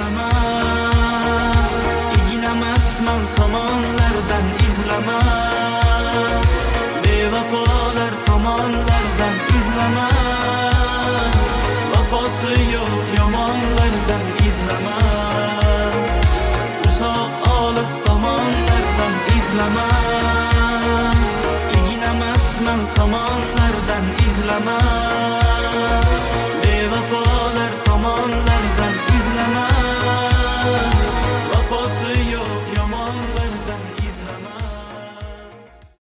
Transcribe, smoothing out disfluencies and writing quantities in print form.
izlama, ignamasman somonlardan izlama, bevafolar tomonlardan izlama, vafosi yo'q yomonlardan izlama, uzoq olis tomonlardan izlama.